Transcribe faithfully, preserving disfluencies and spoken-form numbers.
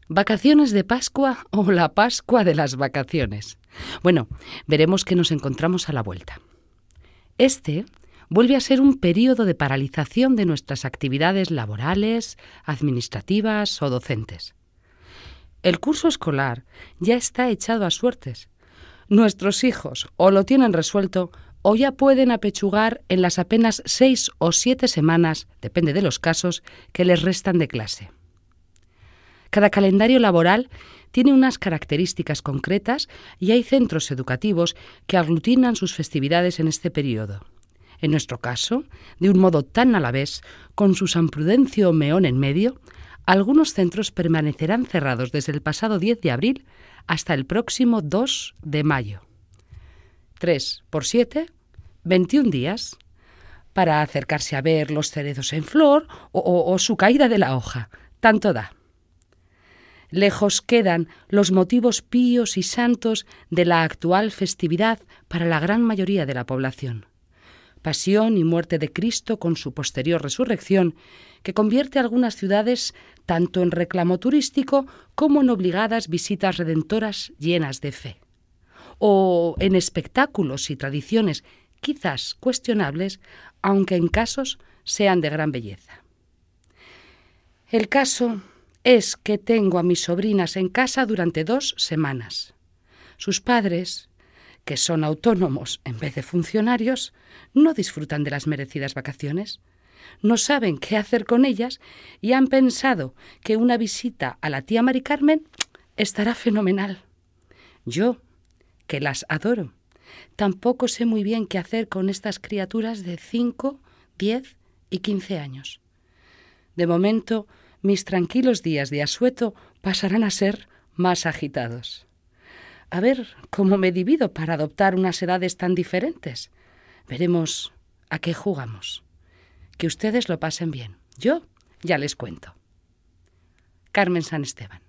¿Vacaciones de Pascua o la Pascua de las vacaciones? Bueno, veremos que nos encontramos a la vuelta. Este vuelve a ser un periodo de paralización de nuestras actividades laborales, administrativas o docentes. El curso escolar ya está echado a suertes. Nuestros hijos o lo tienen resuelto o ya pueden apechugar en las apenas seis o siete semanas, depende de los casos, que les restan de clase. Cada calendario laboral tiene unas características concretas y hay centros educativos que aglutinan sus festividades en este periodo. En nuestro caso, de un modo tan a la vez, con su San Prudencio Meón en medio, algunos centros permanecerán cerrados desde el pasado diez de abril hasta el próximo dos de mayo. Tres por siete, veintiún días, para acercarse a ver los cerezos en flor o, o, o su caída de la hoja. Tanto da. Lejos quedan los motivos píos y santos de la actual festividad para la gran mayoría de la población. Pasión y muerte de Cristo con su posterior resurrección, que convierte a algunas ciudades tanto en reclamo turístico como en obligadas visitas redentoras llenas de fe. O en espectáculos y tradiciones quizás cuestionables, aunque en casos sean de gran belleza. El caso es que tengo a mis sobrinas en casa durante dos semanas. Sus padres, que son autónomos en vez de funcionarios, no disfrutan de las merecidas vacaciones. No saben qué hacer con ellas y han pensado que una visita a la tía Mari Carmen estará fenomenal. Yo, que las adoro, tampoco sé muy bien qué hacer con estas criaturas de cinco, diez y quince años. De momento, mis tranquilos días de asueto pasarán a ser más agitados. A ver cómo me divido para adoptar unas edades tan diferentes. Veremos a qué jugamos. Que ustedes lo pasen bien. Yo ya les cuento. Carmen San Esteban.